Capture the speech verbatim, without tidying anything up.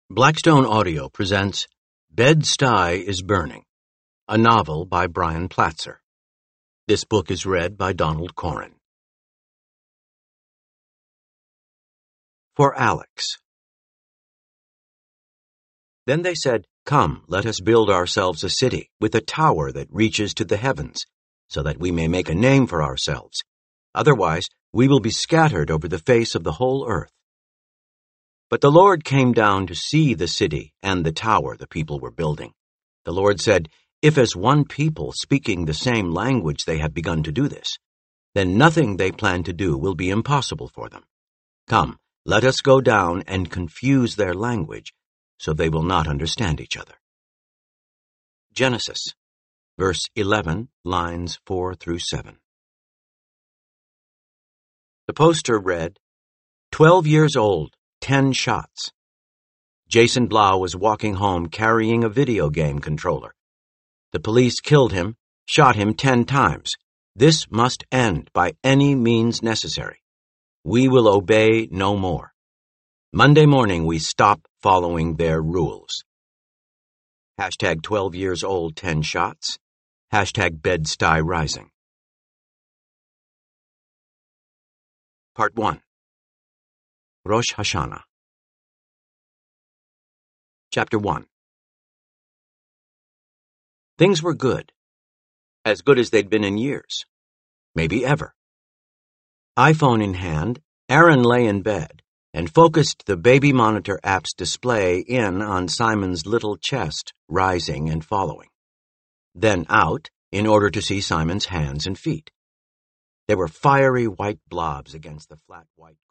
Blackstone Audio presents Bed-Stuy is Burning, a novel by Brian Platzer. This book is read by Donald Corrin. For Alex. Then they said, "Come, let us build ourselves a city with a tower that reaches to the heavens, so that we may make a name for ourselves. Otherwise, we will be scattered over the face of the whole earth." But the Lord came down to see the city and the tower the people were building. The Lord said, "If as one people speaking the same language they have begun to do this, then nothing they plan to do will be impossible for them. Come, let us go down and confuse their language, so they will not understand each other." Genesis, verse eleven, lines four through seven. The poster read, Twelve years old, ten shots. Jason Blau was walking home carrying a video game controller. The police killed him, shot him ten times. This must end by any means necessary. We will obey no more. Monday morning we stop following their rules. Hashtag twelve years old, ten shots. Hashtag Bed-Stuy rising. Part one. Rosh Hashanah. Chapter one. Things were good. As good as they'd been in years. Maybe ever. iPhone in hand, Aaron lay in bed and focused the baby monitor app's display in on Simon's little chest, rising and following. Then out, in order to see Simon's hands and feet. They were fiery white blobs against the flat white